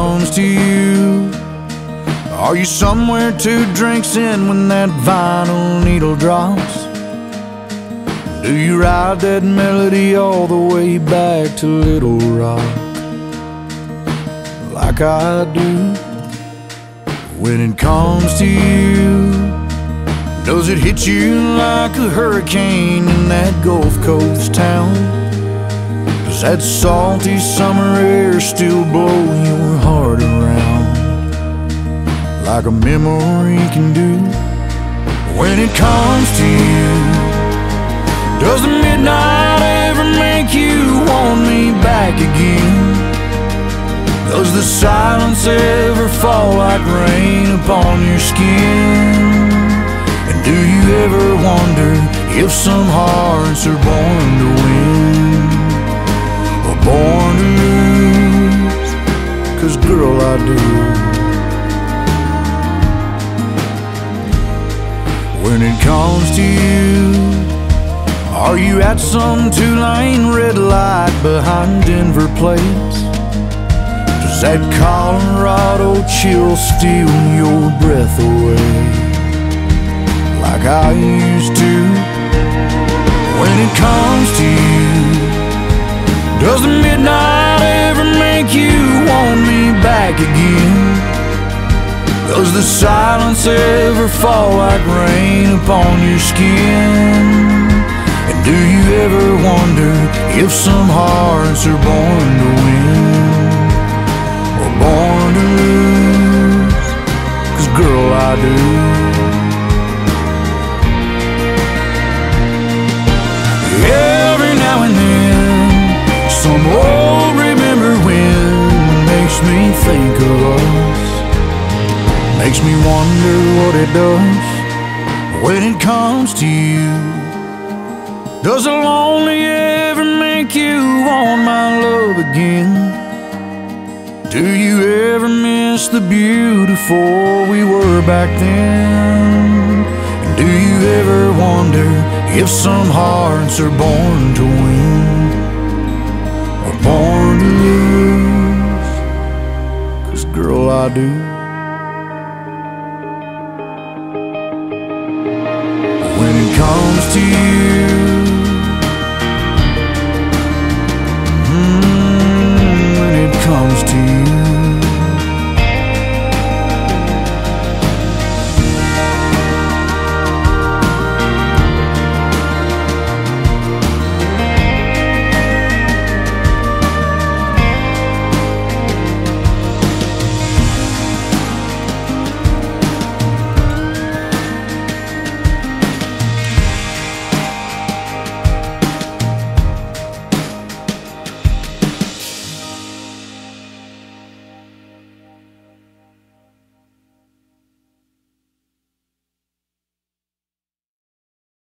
comes to you, are you somewhere 2 drinks in when that vinyl needle drops? Do you ride that melody all the way back to Little Rock, like I do? When it comes to you, does it hit you like a hurricane in that Gulf Coast town? Does that salty summer air still blow your heart around, like a memory can do? When it comes to you, does the midnight ever make you want me back again? Does the silence ever fall like rain upon your skin? And do you ever wonder if some hearts are born to win or born to lose? 'Cause girl, I do. When it comes to you, are you at some 2-lane red light behind Denver plates? Does that Colorado chill steal your breath away, like I used to? When it comes to you, does the midnight ever make you want me back again? Does the silence ever fall like rain upon your skin? And do you ever wonder if some hearts are born to win or born to lose? 'Cause girl, I do. Every now and then, some old remember when makes me think of us, makes me wonder what it does when it comes to you. Does a lonely ever make you want my love again? Do you ever miss the beautiful we were back then? And do you ever wonder if some hearts are born to win or born to lose? 'Cause girl, I do. When it comes to you,